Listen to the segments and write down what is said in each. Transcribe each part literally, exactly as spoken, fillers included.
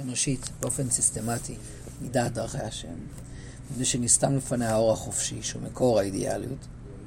האנושית באופן סיסטמטי מדעת דרכי השם, מפני שנסתם לפניה האור החופשי שהוא מקור האידיאליות.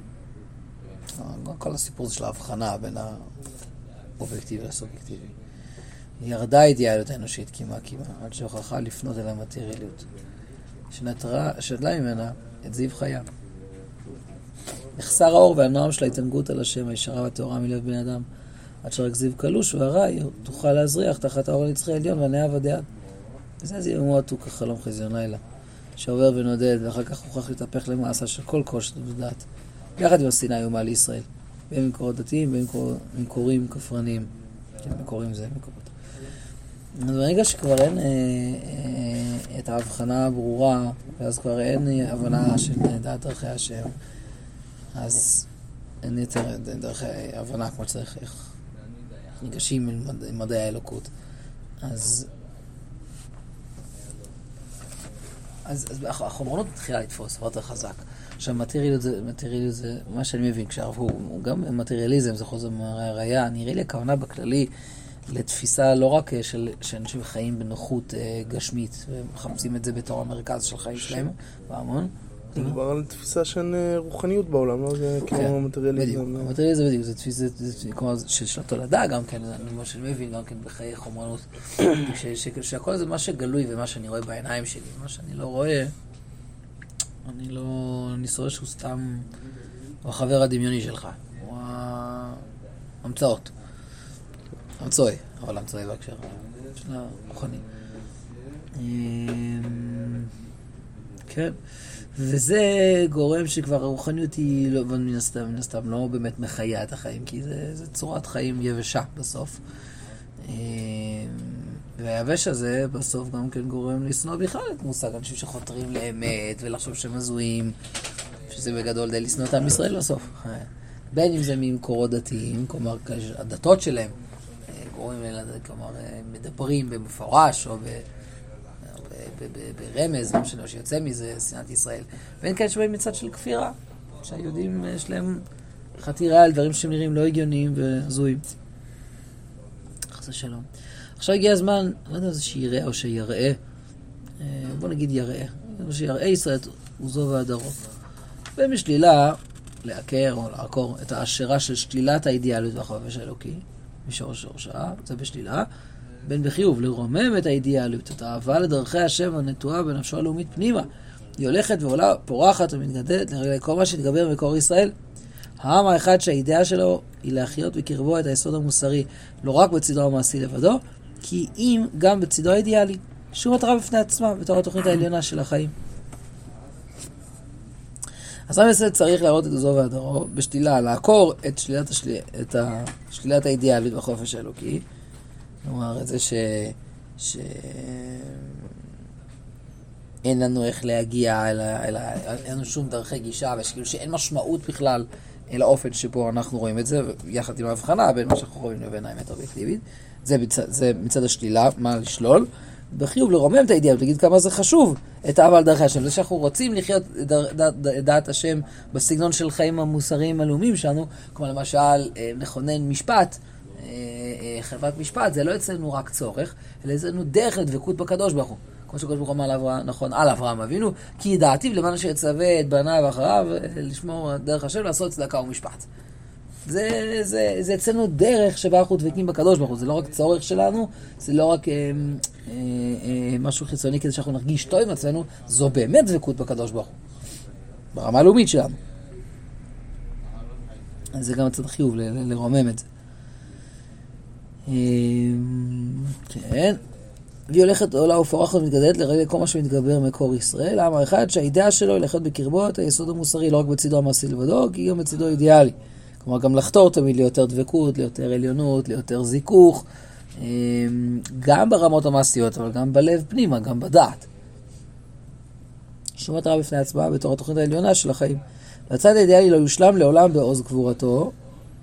כל הסיפור זה של ההבחנה בין האובייקטיבי לסובייקטיבי. ירדה האידיאליות האנושית כמעט כמעט עד שהוכחה לפנות אל המטריאליות שנטרה, שדלה ממנה את זיו חיה. נחסר האור והנועם של ההתענגות על השם הישרה והטהורה מלב בן אדם עד שרק זיו קלוש והרע תוכל להזריח תחת האור הנצחי העליון והנאה ודעת. וזה זיו מועטו כחלום חזיון לילה שעובר ונודד ואחר כך הוכח להתהפך למעשה של כל קושת ודעת יחד עם השנאה האיומה לישראל, בין מקורות דתיים, בין מקורים כפרניים. כן, מקורים זה מקורות. אז ברגע שכבר אין אה, אה, את ההבחנה הברורה, ואז כבר אין הבנה של דעת דרכי השם, אז אין יותר דרכי הבנה כמו שצריך, איך ניגשים עם מדעי האלוקות. אז, אז, אז החומרנות מתחילה לתפוס, הרבה יותר חזק. עכשיו, מטריאליות זה, מטריאליות זה מה שאני מבין, כשהרב הוא, הוא גם מטריאליזם, זה חוזר מהראייה, נראה לי הכוונה בכללי לתפיסה לא רק של, שאנשים חיים בנוחות אה, גשמית, ומחפשים את זה בתור המרכז של חיים שלהם, בהמון. זה מדבר על תפיסה של רוחניות בעולם, לא? זה כמו מטריאליזם. בדיוק, המטריאליזם בדיוק, זה תפיסה של התולדה גם כן, אני מה שאני מבין, גם כן בחיי חומרנות, שהכל זה מה שגלוי ומה שאני רואה בעיניים שלי, מה שאני לא רואה, אני לא, אני סובר שהוא סתם, הוא החבר הדמיוני שלך, הוא המצאות, המצואי, אבל המצואי בהקשר של הרוחני. כן, וזה גורם שכבר הרוחניות היא לא, מן הסתם, מן הסתם לא באמת מחיה את החיים, כי זה, זה צורת חיים יבשה בסוף. והיבש הזה בסוף גם כן גורם לשנוא בכלל את מושג אנשים שחותרים לאמת ולחשוב שהם מזוהים, שזה בגדול די לשנוא את עם ישראל בסוף. בין אם זה ממקורות דתיים, כלומר הדתות שלהם, גורמים, כלומר מדברים במפורש או ב... ברמז, לא משנה, שיוצא מזה, שנאת ישראל. ואין כאלה שבאים מצד של כפירה, שהיהודים יש להם חתירה על דברים שהם נראים לא הגיוניים והזויים. חסה שלום. עכשיו הגיע הזמן, לא יודע אם זה שיראה או שיראה, בוא נגיד יראה, שיראה ישראל הוא זו והדרו. ובשלילה, לעקר או לעקור את האשרה של שלילת האידיאליות והחופש האלוקי, משורש שורשה, זה בשלילה, בין בחיוב לרומם את האידיאליות, את האהבה לדרכי השם הנטועה בנפשו הלאומית פנימה. היא הולכת ועולה, פורחת ומתגדלת לרגלי כל מה שהתגבר מקור ישראל. העם האחד שהאידאה שלו היא להחיות בקרבו את היסוד המוסרי, לא רק בצדו המעשי לבדו, כי אם גם בצדו האידיאלי, שום מטרה בפני עצמה, בתור התוכנית העליונה של החיים. אז עם ישראל צריך להראות את הזו והדרו בשלילה, לעקור את שלילת, השל... את השלילת האידיאלית והחופש האלוקי, כלומר, את זה ש... ש... אין לנו איך להגיע, אלא, אלא, אין לנו שום דרכי גישה, ושכאילו שאין משמעות בכלל אל האופן שבו אנחנו רואים את זה, יחד עם ההבחנה בין מה שאנחנו רואים לבין האמת האובייקטיבית. זה, בצד, זה מצד השלילה, מה לשלול. בחיוב לרומם את האידיאל, תגיד כמה זה חשוב, את האהבה על דרכי השם. זה שאנחנו רוצים לחיות דעת, דעת השם בסגנון של חיים המוסריים הלאומיים שלנו, כמו למשל לכונן משפט, חברת משפט, זה לא אצלנו רק צורך, אלא אצלנו דרך לדבקות בקדוש ברוך הוא. כמו שקדוש ברוך הוא אמר לאברהם, נכון, על אברהם אבינו, כי ידעתיו למען אשר יצווה את בניו אחריו, לשמור דרך השם, לעשות צדקה ומשפט. זה, זה, זה אצלנו דרך שבה אנחנו דבקים בקדוש ברוך הוא. זה לא רק צורך שלנו, זה לא רק אה, אה, אה, משהו חיצוני כדי שאנחנו נרגיש טוב עם עצמנו, זו באמת דבקות בקדוש ברוך הוא. ברמה הלאומית שלנו. אז זה גם הצד חיוב ל- ל- לרומם את זה. כן, והיא הולכת עולה ופורחת ומתגדלת לרגע כל מה שמתגבר מקור ישראל, העם האחד שהאידאה שלו היא לחיות בקרבו את היסוד המוסרי, לא רק בצידו המעשי לבדו, כי גם בצידו אידיאלי. כלומר, גם לחתור תמיד ליותר דבקות, ליותר עליונות, ליותר זיכוך, גם ברמות המעשיות, אבל גם בלב פנימה, גם בדעת. שום מטרה בפני עצמה בתור התוכנית העליונה של החיים. והצד האידיאלי לא יושלם לעולם בעוז גבורתו,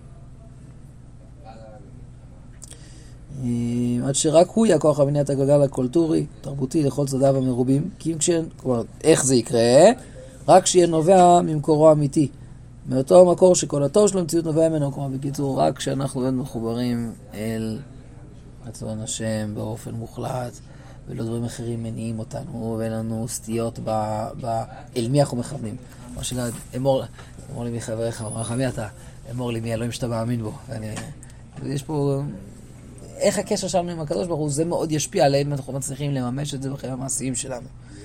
עד שרק הוא יהיה כוח הבניית הגלגל הקולטורי, תרבותי לכל צדדיו המרובים, כי אם כשאין, כלומר, איך זה יקרה? רק שיהיה נובע ממקורו האמיתי, מאותו המקור שכל התור שלו מציאות נובע ממנו, כלומר בקיצור, רק כשאנחנו באמת מחוברים אל רצון השם באופן מוחלט, ולא דברים אחרים מניעים אותנו, ואין לנו סטיות ב, ב, אל מי אנחנו מכוונים. כמו שלא, אמור, אמור לי מי חבריך, אמר לך מי אתה? אמור לי מי אלוהים שאתה מאמין בו. ואני, יש פה, איך הקשר שלנו עם הקדוש ברוך הוא, זה מאוד ישפיע עלינו, אנחנו מצליחים לממש את זה בחיים המעשיים שלנו.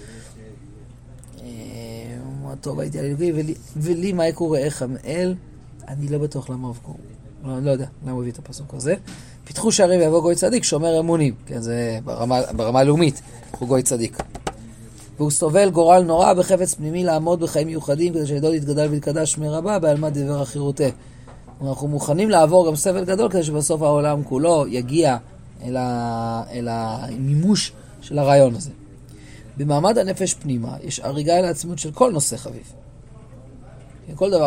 טוב, הייתי על אלוקי, ולי, ולי מה יקורה איך המאל, אני לא בטוח למה אבקור. לא, לא יודע למה הוא הביא את הפסוק הזה. פיתחו שערים ויבוא גוי צדיק, שומר אמונים. כן, זה ברמה, ברמה הלאומית, הוא גוי צדיק. והוא סובל גורל נורא בחפץ פנימי לעמוד בחיים מיוחדים, כדי שידעו להתגדל ולהתקדש מרבה, בעלמא דבר החירותה. אנחנו מוכנים לעבור גם סבל גדול, כדי שבסוף העולם כולו יגיע אל, ה, אל המימוש של הרעיון הזה. במעמד הנפש פנימה יש הריגה אל העצמיות של כל נושא חביב. כל דבר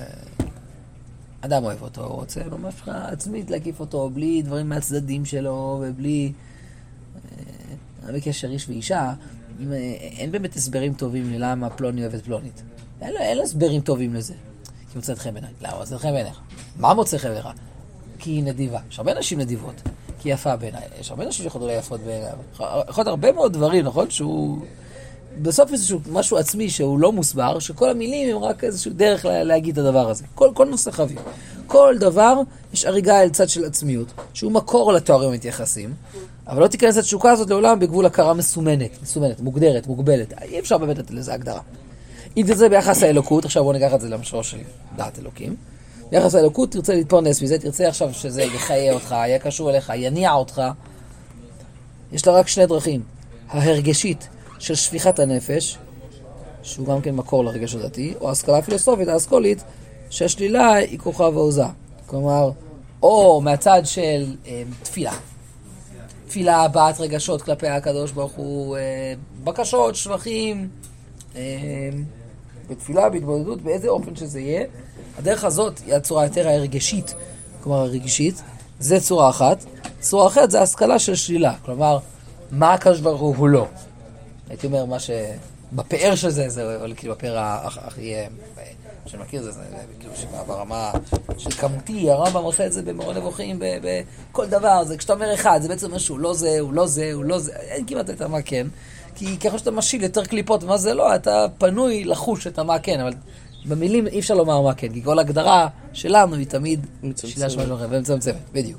שאדם אוהב אותו, הוא רוצה ממש עצמית להקיף אותו, בלי דברים מהצדדים שלו, ובלי... אה, בקשר איש ואישה, אם, אין באמת הסברים טובים ללמה פלוני אוהב את פלונית. אין, אין הסברים טובים לזה. כי מוצא אתכם בעיניי. למה מוצא אתכם בעיניך? מה מוצא אתכם בעיניך? כי היא נדיבה. יש הרבה נשים נדיבות. כי היא יפה בעיניי. יש הרבה נשים שיכולו לא יפות בעיניי. יכול להיות הרבה מאוד דברים, נכון? שהוא... בסוף איזשהו משהו עצמי שהוא לא מוסבר, שכל המילים הם רק איזשהו דרך לה, להגיד את הדבר הזה. כל, כל נושא חביב. כל דבר יש הריגה אל צד של עצמיות, שהוא מקור לתוארים המתייחסים, אבל לא תיכנס את התשוקה הזאת לעולם בגבול הכרה מסומנת, מסומנת, מוגדרת, מוגבלת. אי אפשר באמת לתת לזה הגדרה. אם תרצה ביחס האלוקות, עכשיו בואו ניקח את זה למשור של דעת אלוקים. ביחס האלוקות תרצה להתפרנס מזה, תרצה עכשיו שזה יחיה אותך, יהיה קשור אליך, יניע אותך. יש לה רק שני דרכים. ההרגשית של שפיכת הנפש, שהוא גם כן מקור לרגש הדתי, או ההשכלה הפילוסופית, האסכולית, שהשלילה היא כוחה ועוזה. כלומר, או מהצד של אה, תפילה. תפילה, הבעת רגשות כלפי הקדוש ברוך הוא, אה, בקשות, שבחים, אה, בתפילה, בהתבודדות, באיזה אופן שזה יהיה. הדרך הזאת היא הצורה יותר הרגשית, כלומר הרגשית, זה צורה אחת. צורה אחת זה השכלה של שלילה, כלומר, מה הקדוש ברוך הוא הוא לא. הייתי אומר, מה שבפאר של זה, זה כאילו בפאר הכי, שאני מכיר זה, זה כאילו שברמה של כמותי, הרמב"ם עושה את זה במורה נבוכים, בכל דבר, זה כשאתה אומר אחד, זה בעצם משהו, לא זה, הוא לא זה, הוא לא זה, אין כמעט את מה כן, כי ככל שאתה משיל יותר קליפות ומה זה לא, אתה פנוי לחוש את מה כן, אבל במילים אי אפשר לומר מה כן, כי כל הגדרה שלנו היא תמיד שאלה שמשהו אחר, ומצמצמת, בדיוק.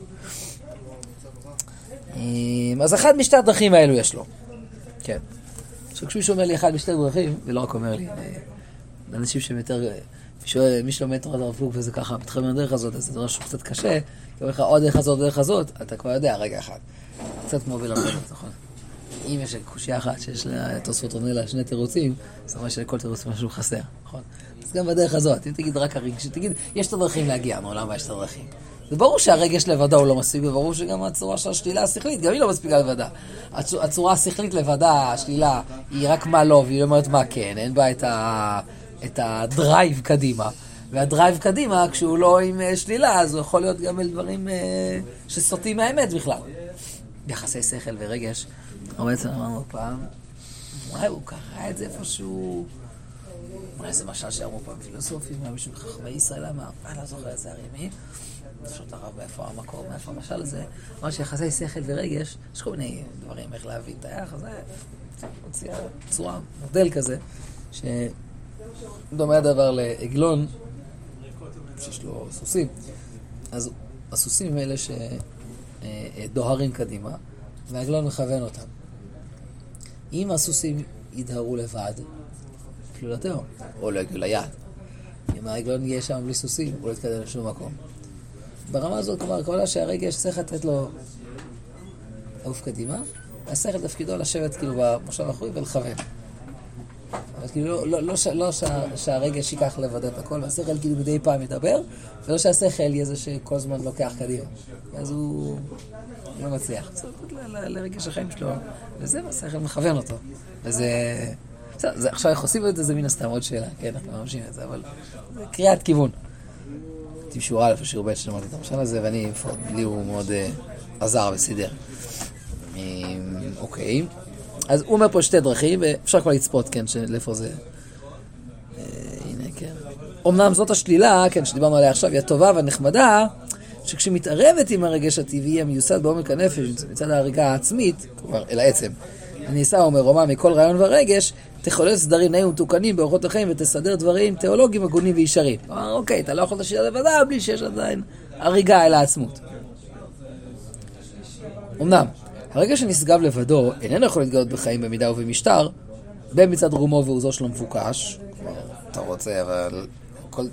אז אחד משתי הדרכים האלו יש לו. כן. עכשיו כשמישהו אומר לי אחד משתי דרכים, ולא רק אומר לי, אנשים שהם יותר, מי שלומד תורת הרב קוק וזה ככה, מתחילים מהדרך הזאת, אז זה דבר שהוא קצת קשה, כי אומר לך עוד דרך הזאת, דרך הזאת, אתה כבר יודע, רגע אחד. קצת כמו בלמד, נכון? אם יש קושיה אחת שיש לה תוספות עונה לה שני תירוצים, זאת אומרת שלכל תירוץ משהו חסר, נכון? אז גם בדרך הזאת, אם תגיד רק הרגש, תגיד, יש את הדרכים להגיע, מעולם ויש את הדרכים. זה ברור שהרגש לבדה הוא לא מספיק, וברור שגם הצורה של השלילה השכלית, גם היא לא מספיקה לבדה. הצורה השכלית לבדה, השלילה, היא רק מה לא, והיא לא אומרת מה כן, אין בה את, ה... את הדרייב קדימה. והדרייב קדימה, כשהוא לא עם שלילה, אז הוא יכול להיות גם על דברים שסוטים מהאמת בכלל. יחסי שכל ורגש. אבל בעצם אמרנו פעם, אולי הוא קרא את זה איפשהו, אולי זה משל שאמרו פעם פילוסופים, היה מישהו בחכמי ישראל אמר, אני לא זוכר את זה הרימי, פשוט הרב מאיפה המקור, מאיפה המשל הזה, אמר שיחסי שכל ורגש, יש כל מיני דברים איך להבין את היחס, זה מוציאה צורה, מודל כזה, שדומה הדבר לעגלון, שיש לו סוסים, אז הסוסים הם אלה שדוהרים קדימה, והעגלון מכוון אותם. אם הסוסים ידהרו לבד, כאילו לתאום, או לא יגיעו ליד. אם העגלון יהיה שם בלי סוסים, הוא לא יתקדם לשום מקום. ברמה הזאת, כלומר, כל שהרגש צריך לתת לו עוף קדימה, והשכל תפקידו לשבת כאילו במושב האחורי ולכוון. אבל כאילו לא, לא, לא, לא שה, שהרגש ייקח לבד את הכל, והשכל כאילו מדי פעם ידבר, ולא שהשכל יהיה זה שכל זמן לוקח קדימה. אז הוא לא מצליח. צריך לתת לרגש החיים שלו, וזה השכל מכוון אותו. וזה... זה, עכשיו איך עושים את זה, זה מן הסתם עוד שאלה, כן, אנחנו ממשים את זה, אבל זה קריאת כיוון. הייתי בשיעור א' ושיעור ב' שלמדתי את המשל הזה, ואני, לי הוא מאוד uh, עזר וסידר. Um, אוקיי. אז הוא אומר פה שתי דרכים, ואפשר כבר לצפות, כן, לאיפה זה... Uh, הנה, כן. אמנם זאת השלילה, כן, שדיברנו עליה עכשיו, היא הטובה והנחמדה, שכשמתערבת עם הרגש הטבעי המיוסד בעומק הנפש, מצד ההריגה העצמית, כלומר, אל העצם, הניסה אומר רומה מכל רעיון ורגש, תחולל סדרים נעים ומתוקנים באורחות החיים ותסדר דברים תיאולוגיים הגונים וישרים. כלומר, אוקיי, אתה לא יכול להשאיר לבדה בלי שיש עדיין הריגה אל העצמות. אמנם, הרגש שנשגב לבדו איננו יכול להתגלות בחיים במידה ובמשטר, בין מצד רומו ועוזו שלו מבוקש. אתה רוצה, אבל כל...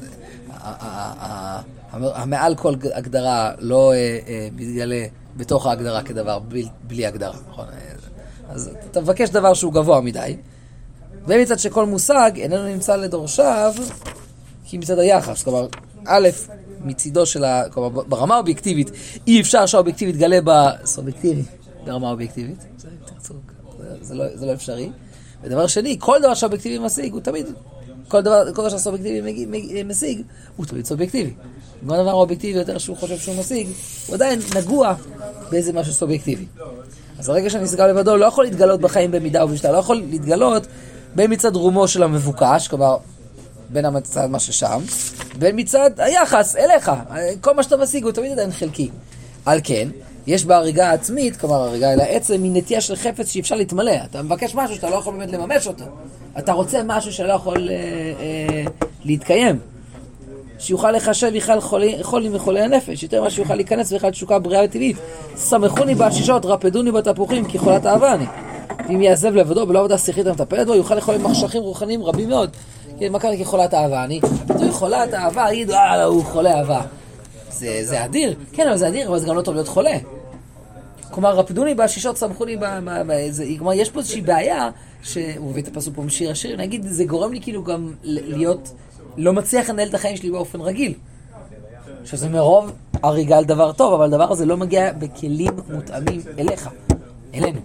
המעל כל הגדרה לא מתגלה בתוך ההגדרה כדבר בלי הגדרה. אז אתה מבקש דבר שהוא גבוה מדי, ומצד שכל מושג איננו נמצא לדורשיו, כי מצד היחס. כלומר, א', מצידו של ה... כלומר, ברמה האובייקטיבית, אי אפשר שהאובייקטיבית גלה בסובייקטיבי, ברמה האובייקטיבית. זה, זה, לא, זה לא אפשרי. ודבר שני, כל דבר שהאובייקטיבי משיג, הוא תמיד... כל דבר, כל דבר שהסובייקטיבי משיג, הוא תמיד סובייקטיבי. כל דבר האובייקטיבי יותר שהוא חושב שהוא משיג, הוא עדיין נגוע באיזה משהו סובייקטיבי. אז הרגע שנשגב לבדו לא יכול להתגלות בחיים במידה ובמשטר, לא יכול להתגלות בין מצד רומו של המבוקש, כלומר, בין המצד מה ששם, בין מצד היחס אליך. כל מה שאתה משיג הוא תמיד עדיין חלקי. על כן, יש בהריגה העצמית, כלומר הריגה אל העצם, היא נטייה של חפץ שאפשר להתמלא. אתה מבקש משהו שאתה לא יכול באמת לממש אותו. אתה רוצה משהו שלא יכול אה, אה, להתקיים. שיוכל לחשב יכל חולים וחולי הנפש, יותר מה שיוכל להיכנס ויכל תשוקה בריאה וטבעית. שמחוני בהשישות, רפדוני בתפוחים, כי חולת אהבה אני. ואם יעזב לבדו בלא עבודה שיחית המטפלת בו, יוכל לאכול מחשכים רוחניים רבים מאוד. מה קרה כחולת אהבה אני? זוהי חולת אהבה, יגידו, אה, הוא חולה אהבה. זה, זה אדיר. כן, אבל זה אדיר, אבל זה גם לא טוב להיות חולה. כלומר, רפדוני בהשישות, שמחוני ב... כלומר, יש פה איזושהי בעיה, שהוא הביא את הפסוק פה משיר השיר, נגיד, זה גורם לי כאילו גם להיות... לא מצליח לנהל את החיים שלי באופן רגיל. שזה מרוב הריגה על דבר טוב, אבל הדבר הזה לא מגיע בכלים מותאמים אליך, אלינו.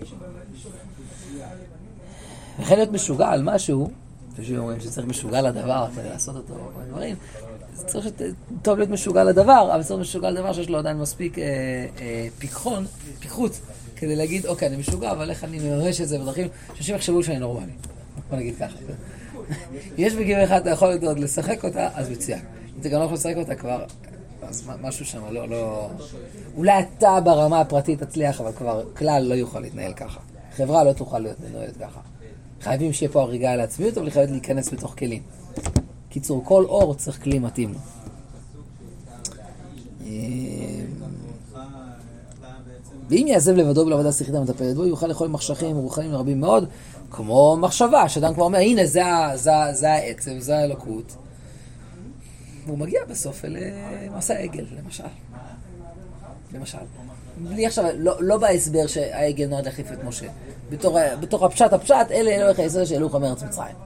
וכן להיות משוגע על משהו, שאומרים שצריך משוגע לדבר כדי לעשות אותו, דברים, צריך טוב להיות משוגע לדבר, אבל צריך משוגע לדבר שיש לו עדיין מספיק אה, אה, פיקחון, פיקחות, כדי להגיד, אוקיי, אני משוגע, אבל איך אני מממש את זה בדרכים, שאנשים יחשבו שאני נורמלי. בוא נגיד ככה. יש בגיל אחד אתה יכול עוד לשחק אותה, אז מצוין. אם אתה גם לא יכול לשחק אותה כבר, אז משהו שם לא, לא... אולי אתה ברמה הפרטית תצליח, אבל כבר כלל לא יוכל להתנהל ככה. חברה לא תוכל להיות מנוהלת ככה. חייבים שיהיה פה הריגה על העצמיות, אבל חייבת להיכנס בתוך כלים. קיצור, כל אור צריך כלי מתאים לו. ואם יעזב לבדו בלעבודה שכלית המטפלת בו, יוכל לאכול מחשכים רוחניים רבים מאוד, כמו מחשבה, שאדם כבר אומר, הנה, זה, זה, זה העצם, זה האלוקות. והוא מגיע בסוף אל מסע העגל, למשל. למשל. בלי עכשיו, לא, לא בהסבר שהעגל נועד להחליף את משה. בתור, בתור הפשט, הפשט, אלה אלוהיך ישראל שאלוהיך מארץ מצרים.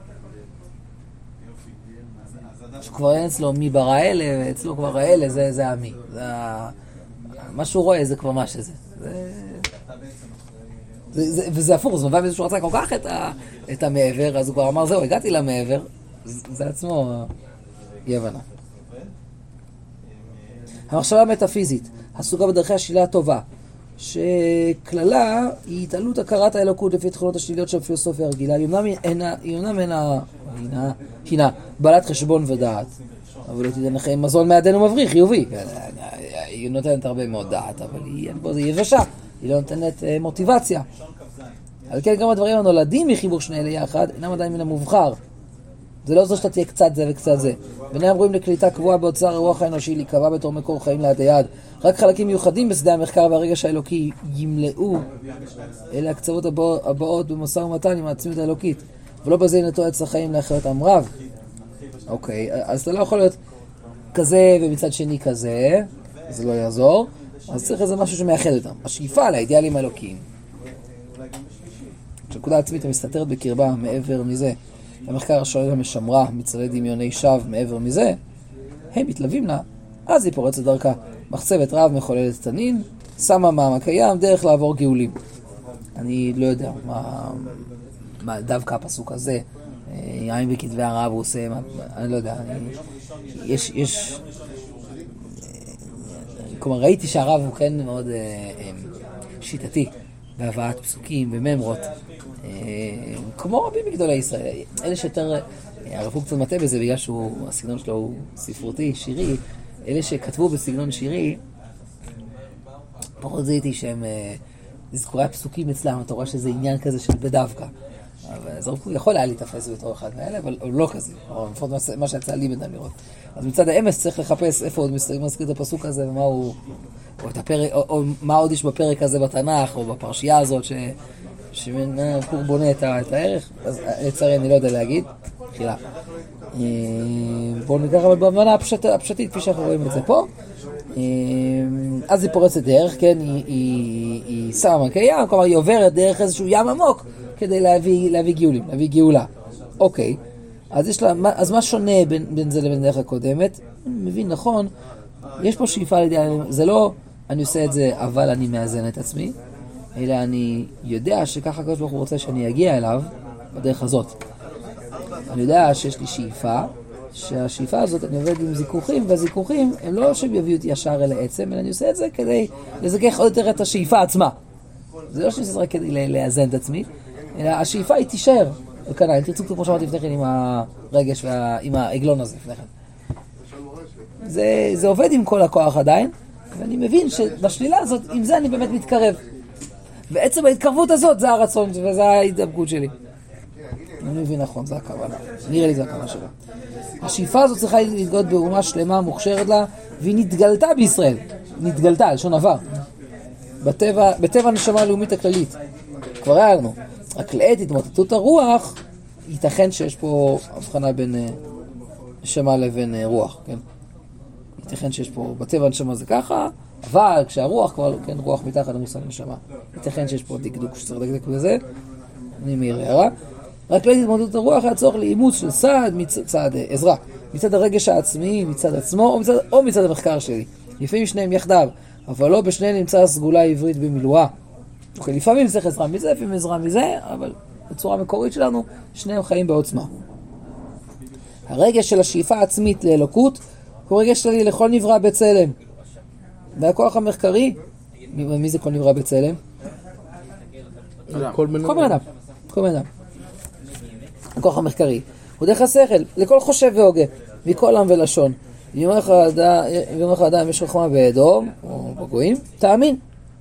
שכבר אין אצלו מי ברא אלה, ואצלו כבר האלה, זה, זה המי. זה, מה שהוא רואה זה כבר מה שזה. זה... זה, זה, וזה הפוך, זה מביא שהוא רצה כל כך את, ה, את המעבר, אז הוא כבר אמר, זהו, הגעתי למעבר, זה, זה עצמו אי הבנה. המחשבה המטאפיזית, הסוגה בדרכי השלילה הטובה, שכללה היא התעלות הכרת האלוקות לפי תכונות השליליות של הפילוסופיה הרגילה, היא אומנם אינה הינה בעלת חשבון ודעת, אבל לא תיתן לכם מזון מעדן ומבריא, חיובי. היא נותנת הרבה מאוד דעת, אבל היא יבשה, היא לא נותנת מוטיבציה. על כן גם הדברים הנולדים מחיבור שני אלה יחד, אינם עדיין מן המובחר. זה לא זו שאתה תהיה קצת זה וקצת זה. ביניהם רואים לקליטה קבועה באוצר הרוח האנושי, להיקבע בתור מקור חיים ליד היד. רק חלקים מיוחדים בשדה המחקר והרגש האלוקי ימלאו אלה הקצוות הבאות במשא ומתן עם העצמיות האלוקית. ולא בזה ינתו עץ החיים לאחרת אמריו. אוקיי, אז אתה לא יכול להיות כזה ומצד שני כזה, זה לא יעזור. אז צריך איזה משהו שמייחד אותם. השאיפה לאידיאלים האלוקיים. כשנקודה עצמית המסתתרת בקרבה מעבר מזה, המחקר השואל המשמרה, מצרי דמיוני שווא מעבר מזה, הם מתלווים לה, אז היא פורצת דרכה. מחצבת רב מחוללת תנין, שמה מעמק הים, דרך לעבור גאולים. אני לא יודע מה, מה דווקא הפסוק הזה, יין בכתבי הרב הוא עושה, מה, אני לא יודע, אני, יש, יש, כלומר ראיתי שהרב הוא כן מאוד שיטתי, בהבאת פסוקים וממרות, כמו רבים מגדולי ישראל. אלה שיותר, הרב הוא קצת מטה בזה בגלל שהסגנון שלו הוא ספרותי, שירי, אלה שכתבו בסגנון שירי, פחות זיהיתי שהם זכורי הפסוקים אצלם, אתה רואה שזה עניין כזה של בדווקא. אבל זה יכול היה להתאפס בתור אחד מאלה, אבל לא כזה, או לפחות מה שיצא לי בינם לראות. אז מצד האמס צריך לחפש איפה עוד מזכיר את הפסוק הזה, ומה הוא, או, את הפרק, או, או מה עוד יש בפרק הזה בתנ"ך, או בפרשייה הזאת, ש, שהוא בונה את, את הערך. אז לצערי אני לא יודע להגיד, תחילה. בואו ניקח אבל במנה הפשט, הפשטית, כפי שאנחנו רואים את זה פה. אז היא פורצת דרך, כן, היא, היא, היא שמה מנקי ים, כלומר היא עוברת דרך איזשהו ים עמוק, כדי להביא, להביא גאולים, להביא גאולה. אוקיי, אז יש לה, אז מה שונה בין, בין זה לבין דרך הקודמת? אני מבין, נכון, יש פה שאיפה על ידי, זה לא, אני עושה את זה, אבל אני מאזן את עצמי, אלא אני יודע שככה הקדוש ברוך הוא רוצה שאני אגיע אליו, בדרך הזאת. אני יודע שיש לי שאיפה, שהשאיפה הזאת אני עובד עם זיכוכים, והזיכוכים הם לא שהם יביאו אותי ישר אל העצם, אלא אני עושה את זה כדי לזכך עוד יותר את השאיפה עצמה. זה לא שאני עושה את זה רק כדי לאזן את עצמי, אלא השאיפה היא תישאר. וכאן, אם תרצו כמו שאמרתי לפני כן עם הרגש ועם העגלון הזה לפני כן. זה, זה עובד עם כל הכוח עדיין, ואני מבין שבשלילה הזאת, עם זה אני באמת מתקרב. בעצם ההתקרבות הזאת זה הרצון וזה ההתדבקות שלי. אני מבין נכון, זה הכוונה. נראה לי זה הכוונה שלה. השאיפה הזאת צריכה להתגלות באומה שלמה מוכשרת לה, והיא נתגלתה בישראל. נתגלתה, לשון עבר. בטבע, בטבע הנשמה הלאומית הכללית. כבר היה לנו. רק לעת התמוטטות הרוח, ייתכן שיש פה הבחנה בין נשמה לבין רוח, כן? ייתכן שיש פה, בטבע הנשמה זה ככה, אבל כשהרוח כבר, כן, רוח מתחת למושג נשמה. ייתכן שיש פה דקדוק שצריך לדקדק בזה. אני מעיר הערה. רק לעת התמוטטות הרוח היה צורך לאימוץ של צעד, מצד עזרה, מצד הרגש העצמי, מצד עצמו, או מצד, או מצד המחקר שלי. לפעמים שניהם יחדיו, אבל לא בשניהם נמצא הסגולה העברית במילואה. אוקיי, לפעמים צריך עזרה מזה, לפעמים עזרה מזה, אבל בצורה המקורית שלנו, שניהם חיים בעוצמה. הרגש של השאיפה העצמית לאלוקות, הוא רגש שלי לכל נברא בצלם. והכוח המחקרי, מי זה כל נברא בצלם? כל בן אדם. כל בן אדם. הכוח המחקרי. הוא דרך השכל, לכל חושב והוגה, מכל עם ולשון. יום אחד אדם יש חוכמה באדום, או בגויים, תאמין.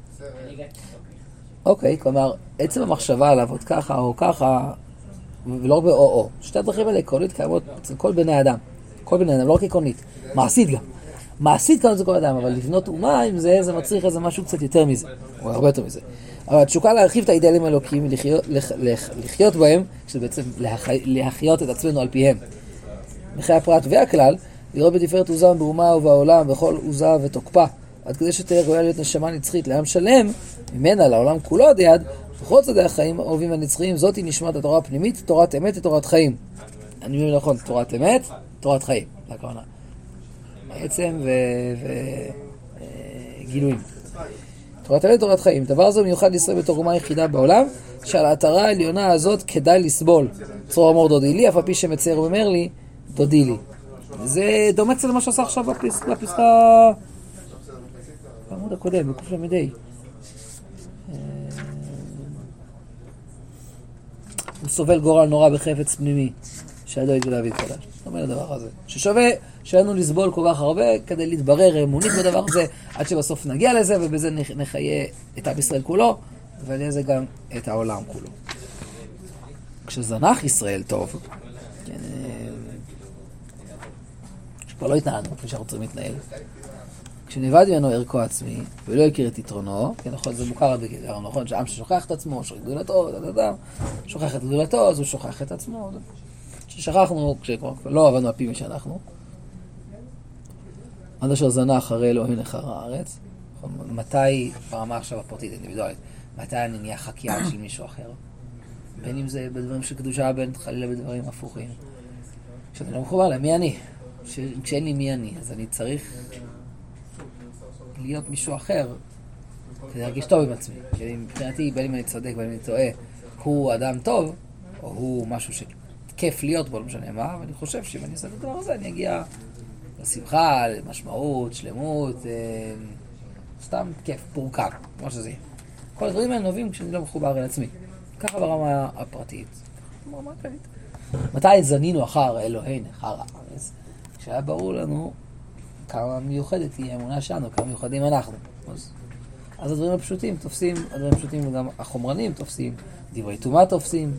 אוקיי, כלומר, עצם המחשבה עליו עוד ככה או ככה, ולא באו-או. שתי הדרכים האלה עקרונית קיימות אצל כל בני אדם. כל בני אדם, לא רק עקרונית. מעשית גם. מעשית כאן זה כל אדם, אבל לבנות אומה עם זה, זה מצריך איזה משהו קצת יותר מזה, או הרבה יותר מזה. אבל התשוקה להרחיב את האידאלים האלוקיים, לחיות, לח, לח, לחיות בהם, שזה בעצם להחי, להחיות את עצמנו על פיהם. מחיי הפרט והכלל, לראות בתפארת עוזה באומה ובעולם, בכל עוזה ותוקפה, עד כדי שתהיה ראויה להיות נשמה נצחית לעם שלם, ממנה לעולם כולו עד יד, בכל צדי החיים האהובים הנצחיים, זאת היא נשמת התורה הפנימית, תורת אמת ותורת חיים. אני מבין נכון, תורת אמת, תורת חיים, זה הכוונה. בעצם וגילויים. תורת אמת ותורת חיים. דבר זה מיוחד לישראל בתור אומה היחידה בעולם, שעל ההתרה העליונה הזאת כדאי לסבול. צרור אמור דודי לי, אף על פי שמצייר ואומר לי, דודי לי. זה דומה קצת למה שעשה עכשיו בפסקה... בעמוד הקודם, בקוף למדי. הוא סובל גורל נורא בחפץ פנימי, שעדו יתגלה ויתקדש. זאת אומרת הדבר הזה. ששווה שאנו לסבול כל כך הרבה כדי להתברר אמונית בדבר הזה, עד שבסוף נגיע לזה, ובזה נחיה את עם ישראל כולו, ועל ידי זה גם את העולם כולו. כשזנח ישראל טוב, כן, שכבר לא התנהלנו, כפי שאנחנו צריכים להתנהל, כשנבד ממנו ערכו עצמי, ולא הכיר את יתרונו, כן, נכון, זה מוכר עד בגלל, נכון, שעם ששוכח את עצמו, שוכח את גדולתו, שוכח את גדולתו, אז הוא שוכח את עצמו. כששכחנו, כשכבר לא עבדנו על פי מי שאנחנו, עד אשר זנח הרי אלוהים נחר הארץ, מתי, ברמה עכשיו הפרטית, אינדיבידואלית, מתי אני נהיה חקיין של מישהו אחר? בין אם זה בדברים של קדושה, בין חלילה בדברים הפוכים. כשאני לא מחובר להם, מי אני? כשאין לי מי אני, אז אני צריך להיות מישהו אחר כדי להרגיש טוב עם עצמי. כי מבחינתי, בין אם אני צודק, בין אם אני טועה, הוא אדם טוב, או הוא משהו שכיף להיות בו, לא משנה מה, ואני חושב שאם אני אעשה את הדבר הזה, אני אגיע לשמחה, למשמעות, שלמות, אה, סתם כיף, פורקן, כמו שזה יהיה. כל הדברים האלה נובעים כשאני לא מחובר אל עצמי. ככה ברמה הפרטית. ברמה הכללית. מתי זנינו אחר אלוהינו, אחר הארץ? כשהיה ברור לנו כמה מיוחדת היא האמונה שלנו, כמה מיוחדים אנחנו. אז אז הדברים הפשוטים תופסים, הדברים הפשוטים גם החומרנים תופסים, דברי תומה תופסים.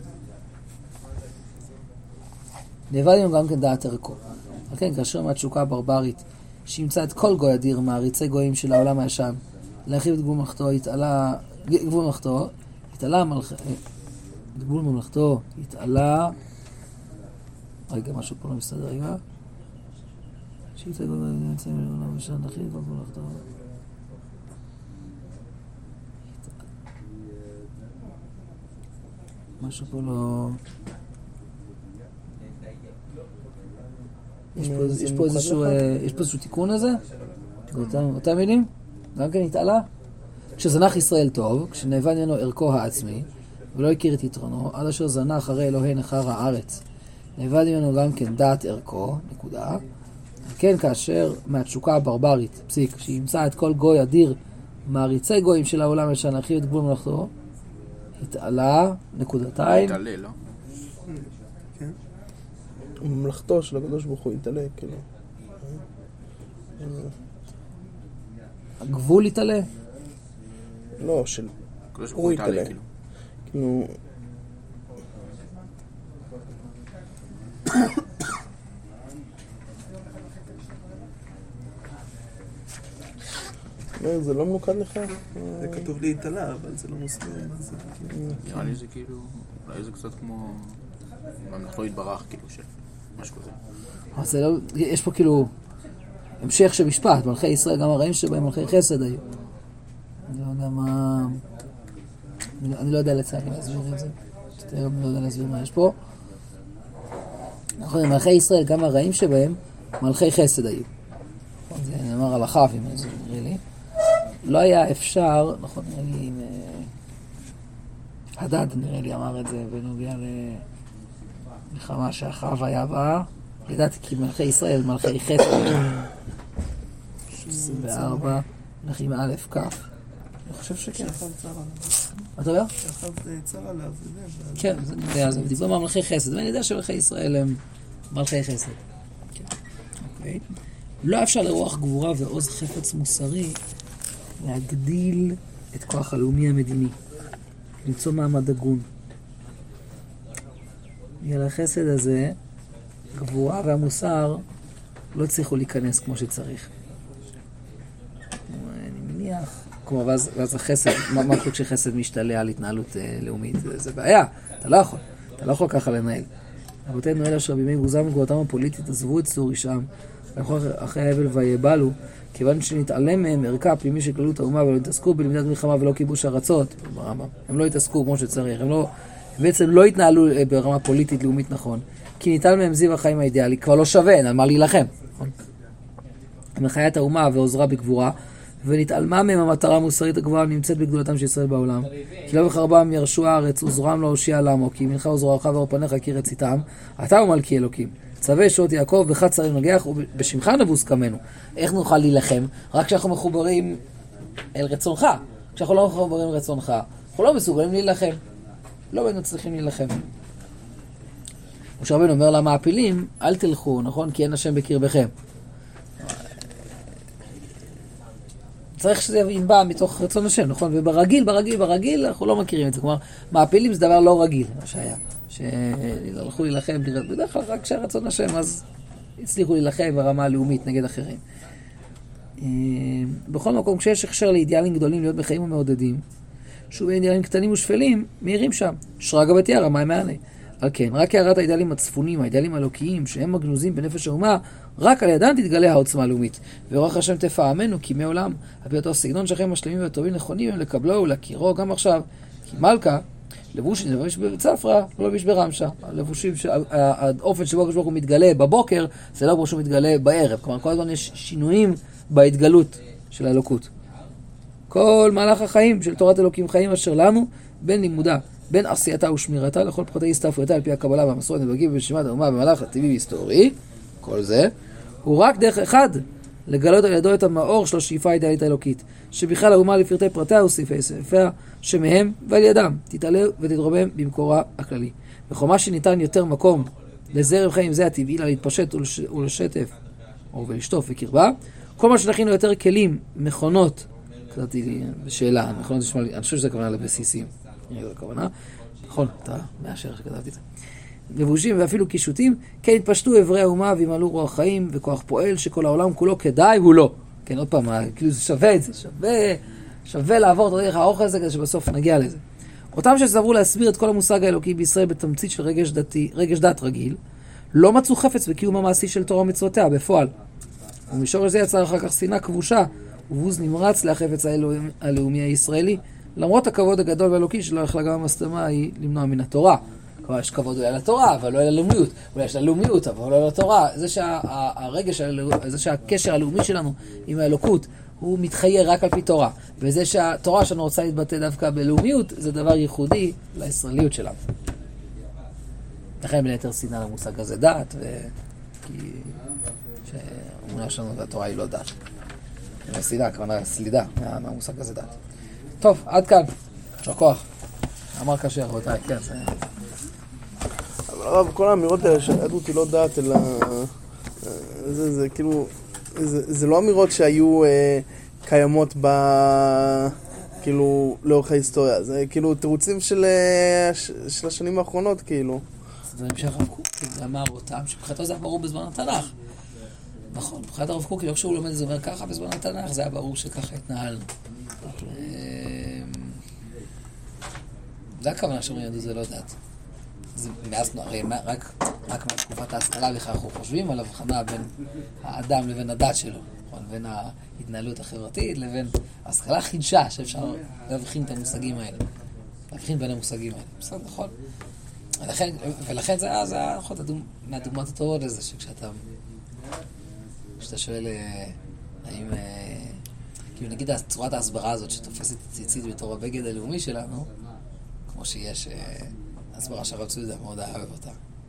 נאבד לנו גם כן דעת ערכו. אבל כן, כאשר מהתשוקה הברברית, שימצא את כל גוי אדיר מעריצי גויים של העולם הישן, להרחיב את גבול מלאכתו, התעלה, גבול מלאכתו, התעלה מלאכתו, גבול מלאכתו, התעלה, רגע, משהו פה לא מסתדר, רגע. שימצא גוי אדיר מעריצי העולם הישן, להרחיב את גבול מלאכתו. משהו פה לא... יש פה, יש פה איזשהו, יש פה איזשהו תיקון לזה? אותם מילים? גם כן התעלה? כשזנח ישראל טוב, כשנאבד ממנו ערכו העצמי, ולא הכיר את יתרונו, עד אשר זנח הרי אלוהי נחר הארץ. נאבד ממנו גם כן דעת ערכו, נקודה. כן, כאשר מהתשוקה הברברית, פסיק, שימצא את כל גוי אדיר, מעריצי גויים של העולם הישן, להרחיב את גבול מלאכתו, התעלה, נקודתיים. התעלה, לא? כן. ממלכתו של הקדוש ברוך הוא יתעלה, כאילו. הגבול יתעלה? לא, של... הוא יתעלה. כאילו... זה לא מנוקד לך? זה כתוב להתעלה, אבל זה לא מוסבר מה זה. נראה לי זה כאילו, אולי זה קצת כמו ממלכתו יתברך, כאילו, של משהו כזה. אבל זה לא, יש פה כאילו המשך של משפט, מלכי ישראל, גם הרעים שבהם מלכי חסד היו. אני לא יודע מה... אני לא יודע לצעק להסביר את זה. אני לא יודע להסביר מה יש פה. נכון, מלכי ישראל, גם הרעים שבהם מלכי חסד היו. זה נאמר על החף, אם זה נראה לי. לא היה אפשר, נכון, נראה לי עם... הדד נראה לי אמר את זה בנוגע למלחמה שהחף היה בה. ידעתי כי מלכי ישראל, מלכי חסד. עשרים וארבע, מלכים א' כ'. אני חושב שכן. שאחד צר עליו. אתה יודע? שאחד צר עליו. כן, זה נדע, זה דיבר מלכי חסד, ואני יודע שמלכי ישראל הם מלכי חסד. אוקיי. לא אפשר לרוח גבורה ועוז חפץ מוסרי להגדיל את כוח הלאומי המדיני, למצוא מעמד הגון. בגלל החסד הזה, גבורה והמוסר לא צריכו להיכנס כמו שצריך. אני מניח, כמו ואז, ואז החסד, מה, מה חוק שחסד משתלע על התנהלות אה, לאומית? זה, זה בעיה, אתה לא יכול, אתה לא יכול ככה לנהל. אבותינו אלה אשר בימי גבורתם וגבורתם הפוליטית עזבו את צור אישם, אחרי האבל ויבלו, כיוון שנתעלם מהם ערכה הפנימי של כללות האומה ולא התעסקו בלמידת מלחמה ולא כיבוש ארצות, הם לא התעסקו כמו שצריך, הם לא, בעצם לא התנהלו ברמה פוליטית לאומית נכון, כי ניתן מהם זיו החיים האידיאלי, כבר לא שווה, אין על מה להילחם. הם לחיית האומה ועוזרה בגבורה, ונתעלמה מהם המטרה המוסרית הגבוהה נמצאת בגדולתם של ישראל בעולם. כי לא בחרבם ירשו הארץ, עוזרם לא הושיע לעמו, כי מנחה עוזרך ואור פניך כי רציתם, אתה הוא מלכי אלוקים. צווה שעות יעקב, בך צריך נגח, ובשמך נבוס קמנו. איך נוכל להילחם? רק כשאנחנו מחוברים אל רצונך. כשאנחנו לא מחוברים אל רצונך, אנחנו לא מסוגלים להילחם. לא היינו צריכים להילחם. משה רבנו אומר למעפילים, אל תלכו, נכון? כי אין השם בקרבכם. צריך שזה ינבע מתוך רצון השם, נכון? וברגיל, ברגיל, ברגיל, אנחנו לא מכירים את זה. כלומר, מעפילים זה דבר לא רגיל, מה שהיה. שהלכו להילחם, בדרך כלל רק כשהרצון השם, אז הצליחו להילחם ברמה הלאומית נגד אחרים. בכל מקום, כשיש הכשר לאידיאלים גדולים להיות בחיים ומעודדים, שוב, אידיאלים קטנים ושפלים, מהירים שם. שרגא בתיארה, מה מענה? על כן, רק הערת האידיאלים הצפונים, האידיאלים האלוקיים, שהם מגנוזים בנפש האומה, רק על ידם תתגלה העוצמה הלאומית. ורוח השם תפעמנו, כי מעולם, על פי אותו סגנון שלכם השלמים והטובים נכונים הם לקבלו ולהכירו גם עכשיו. כי מלכה, לבושים, לבוש בצפרה, לא לביש ברמשה. הלבושים, האופן שבו הקדוש ברוך הוא מתגלה בבוקר, זה לא כמו שהוא מתגלה בערב. כלומר, כל הזמן יש שינויים בהתגלות של האלוקות. כל מהלך החיים של תורת אלוקים חיים אשר לנו, בין לימודה, בין עשייתה ושמירתה, לכל פרטי הסתעפויותיה על פי הקבלה והמסורת נבגים ובנשימת האומה במהלך הטבעי והיסטורי, כל זה, הוא רק דרך אחד לגלות על ידו את המאור של השאיפה האידיאלית האלוקית, שבכלל האומה לפרטי פרטיה וסעיפי סעיפיה, שמהם ועל ידם תתעלה ותתרומם במקורה הכללי. וחומה שניתן יותר מקום לזרם חיים זה הטבעי לה להתפשט ולש... ולשטף או ולשטוף בקרבה, כל מה שנכינו יותר כלים, מכונות קראתי בשאלה, נכון? אני חושב שזה הכוונה לבסיסים. נראה לי הכוונה. נכון, אתה מאשר שכתבתי את זה. לבושים ואפילו קישוטים, כן התפשטו אברי האומה וימלאו רוח חיים וכוח פועל שכל העולם כולו כדאי הוא לא. כן, עוד פעם, כאילו זה שווה את זה, שווה, שווה לעבור את הדרך הארוך הזה כדי שבסוף נגיע לזה. אותם שסברו להסביר את כל המושג האלוקי בישראל בתמצית של רגש, דתי, רגש דת רגיל, לא מצאו חפץ בקיום המעשי של תורה ומצוותיה בפועל. ומשורש זה יצר אחר כך שנאה כבושה ובוז נמרץ להחפץ הלאומי הישראלי, למרות הכבוד הגדול והאלוקי שלא יכלה גם המסתמה היא למנוע מן התורה. כלומר, יש כבוד אולי לתורה, אבל לא ללאומיות. אולי יש ללאומיות, אבל לא לתורה. זה שהרגש, זה שהקשר הלאומי שלנו עם האלוקות, הוא מתחייר רק על פי תורה. וזה שהתורה שלנו רוצה להתבטא דווקא בלאומיות, זה דבר ייחודי לישראליות שלנו. לכן בין היתר שנאה למושג הזה דת, כי שאומרה שלנו והתורה היא לא דת. שנאה, כמובן סלידה מהמושג הזה דת. טוב, עד כאן. שכוח. אמר קשה, רבותיי, כן, זה... אבל הרב, כל האמירות האלה שהיהדות היא לא דת, אלא... זה, זה כאילו... זה, זה לא אמירות שהיו אה, קיימות ב... כאילו, לאורך ההיסטוריה. זה כאילו תירוצים של, של השנים האחרונות, כאילו. זה דברים שהרב קוק אמר אותם, שבחינתו זה היה ברור בזמן התנ"ך. נכון, בחינת הרב קוק, לא כשהוא לומד את זה אומר ככה בזמן התנ"ך, זה היה ברור שככה התנהלנו. זה הכוונה שאומרים יהדות זה לא דת. זה מאז, הרי רק, רק מתקופת ההשכלה בכך אנחנו חושבים על הבחנה בין האדם לבין הדת שלו, בין ההתנהלות החברתית לבין ההשכלה חידשה שאפשר להבחין את המושגים האלה. להבחין בין המושגים האלה. בסדר, נכון? ולכן, ולכן זה היה, זה היה, נכון, מהדוגמאות הטובות לזה, שכשאתה, כשאתה שואל, האם, כאילו נגיד צורת ההסברה הזאת שתופסת ציצית בתור הבגד הלאומי שלנו, כמו שיש הסברה שהרב צבי מאוד אהב אותה,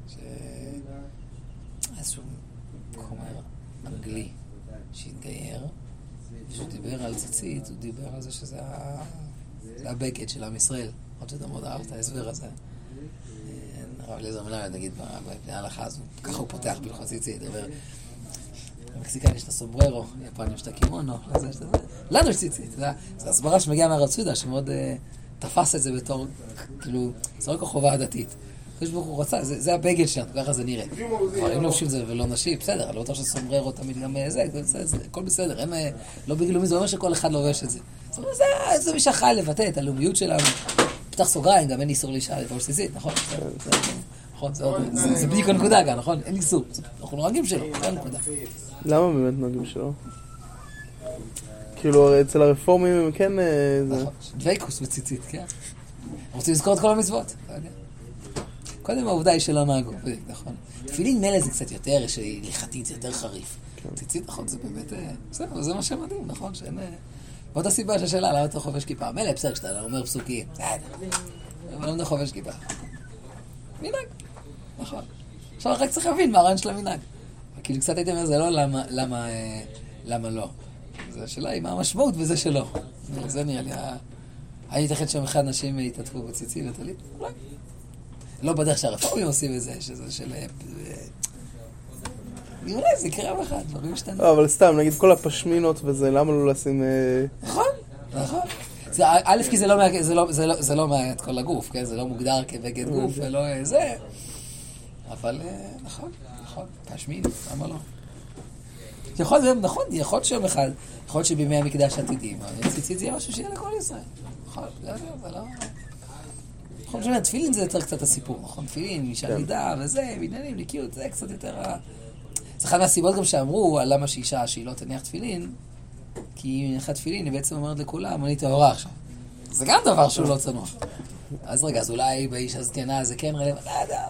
שאיזשהו כומר אנגלי שהתגייר, כשהוא דיבר על ציצית, הוא דיבר על זה שזה הבגד של עם ישראל. עוד שאתה מאוד אהב את ההסבר הזה. הרב אליעזר מלמד, נגיד, בפני ההלכה, אז ככה הוא פותח בהלכות ציצית, דבר, במקסיקן יש את הסומבררו, יפנים יש את הקימונו, לנו יש ציצית. זו הסברה שמגיעה מהרב צבי, שמאוד תפס את זה בתור, כאילו, זה רק החובה הדתית. יש ברוך הוא רצה, זה הבגד שלנו, ככה זה נראה. אבל אם לא חושב זה ולא נשי, בסדר, אני לא בטוח שסומבררו תמיד גם זה, הכל בסדר, לא בגלומי, זה אומר שכל אחד לובש את זה. זה מי שחי לבטא את הלאומיות שלנו. פתח סוגריים, גם אין איסור לאישה לבוש ציצית, נכון? נכון, זה בדיוק הנקודה גם, נכון? אין איסור, אנחנו נוהגים שלו, זה הנקודה. למה באמת נוהגים שלו? כאילו, אצל הרפורמים הם כן... נכון, דוויקוס בציצית, כן? רוצים לזכור את כל המצוות, אתה יודע. קודם העובדה היא שלא נהגו, נכון? תפילין מלא זה קצת יותר, שהליכתית זה יותר חריף. ציצית, נכון, זה באמת... בסדר, זה מה שמדהים, נכון? שאין... ועוד הסיבה שהשאלה, למה אתה חובש כיפה? מלא, בסדר, כשאתה אומר פסוקים. אבל למה אתה חובש כיפה? מנהג, נכון. עכשיו רק צריך להבין מה הרעיון של המנהג. כאילו קצת הייתי אומר, זה לא למה, למה, למה לא. זו השאלה היא מה המשמעות בזה שלא. זה נראה לי, היה ייתכן שם אחד אנשים התעטפו בציצית וטלית? אולי. לא בדרך שהרפורמים עושים את זה, שזה של... אולי זה יקרה באחד, דברים משתנים. אבל סתם, נגיד כל הפשמינות וזה, למה לא לשים... נכון, נכון. א', כי זה לא מעט כל הגוף, זה לא מוגדר כבגד גוף ולא זה. אבל נכון, נכון, פשמין, למה לא? יכול להיות, נכון, יכול להיות שיום אחד, יכול להיות שבימי המקדש עתידים, ציצית זה יהיה משהו שיהיה לכל ישראל. נכון, זה לא... נכון, שאני, תפילין זה יותר קצת הסיפור, נכון? תפילין, אישה נידה וזה, בעניינים, נקיות, זה קצת יותר... זה אחד מהסיבות גם שאמרו על למה שאישה שהיא לא תניח תפילין, כי אם היא נניחה תפילין, היא בעצם אומרת לכולם, אני טהורה עכשיו. זה גם דבר שהוא לא צנוע. אז רגע, אז אולי באיש הזקנה זה כן רלוונטי, לא יודע,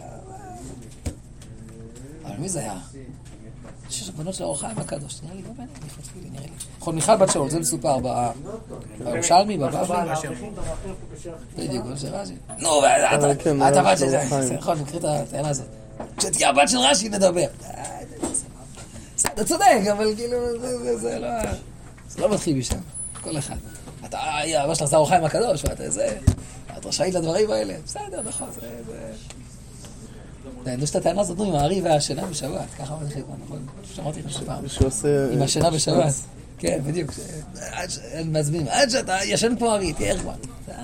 אבל מי זה היה? שש הבנות של האור החיים הקדוש, נראה לי גם אני נניחה תפילין, נראה לי. נכון, מיכל בת שאול, זה מסופר בירושלמי, בבבלי. בדיוק, זה רש"י. נו, אתה בת של זה, נכון, נקריא את הטענה הזאת. כשתהיה הבת של רש"י נדבר. אתה צודק, אבל כאילו, זה לא... זה לא מתחיל משם, כל אחד. אתה, אבא שלך זה האור החיים הקדוש, ואתה זה... את רשאית לדברים האלה. בסדר, נכון, זה... אני יודע שאתה טענה הזאת עם הארי והשינה בשבת, ככה מתחיל, נכון? שמעתי לך שפעם. עם השינה בשבת. כן, בדיוק. מזמינים, עד שאתה ישן כמו ארי, תהיה כבר.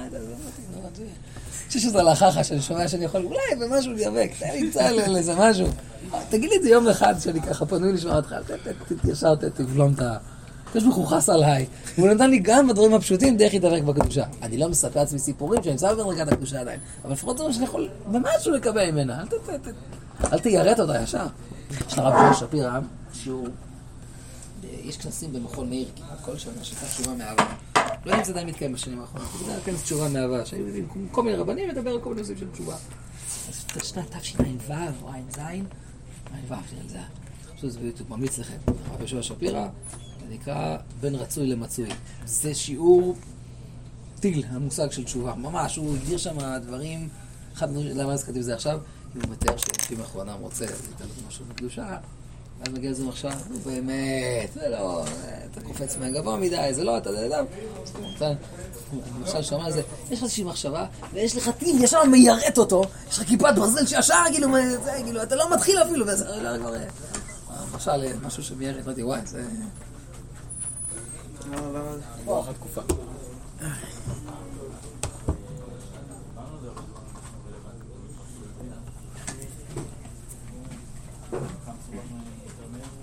שש עשרה לאחר שאני שומע שאני יכול, אולי במשהו להיאבק, תמצא לאיזה משהו. תגיד לי את זה יום אחד שאני ככה פנוי לשמוע אותך, ישר תבלום את ה... יש מחוכס עליי. והוא נתן לי גם בדברים הפשוטים דרך להתאבק בקדושה. אני לא מספר לעצמי סיפורים שאני נמצא בדרגת הקדושה עדיין, אבל לפחות זה מה שאני יכול במשהו לקבל ממנה. אל תיירט אותה ישר. יש לרב ג'וש שפירא שיעור, יש כנסים במכון מאיר כמעט כל שנה שכך תשובה מאהבה. לא יודע אם זה עדיין מתקיים בשנים האחרונות, זה היה כנס תשובה מאהבה, שהיו יודעים כל מיני רבנים מדבר על כל מיני נושאים של תשובה. אז שנת תשע"ו או ע"ז, ע"ו, זה חשוב שזה ביוטיוב, ממליץ לכם. הרב ג'וש שפירא, זה נקרא בין רצוי למצוי. זה שיעור טיל, המושג של תשובה. ממש, הוא הגדיר שם דברים, אחד, למה אז כתיב זה עכשיו? אם הוא מתאר שלפי מאחרונם רוצה לתת משהו בקדושה, אז מגיע לזה עכשיו, הוא באמת, זה לא, אתה קופץ מהגבוה מדי, זה לא, אתה יודע, אדם. למשל שאומר לזה, יש לך איזושהי מחשבה, ויש לך טיל, ישר מיירט אותו, יש לך כיפת ברזל שישר, כאילו, זה, כאילו, אתה לא מתחיל אפילו, וזה לא כבר... למשל, משהו שמיירט, אמרתי, וואי, זה... לא, לא, לא, לא, לא, לא, לא, לא, לא, לא,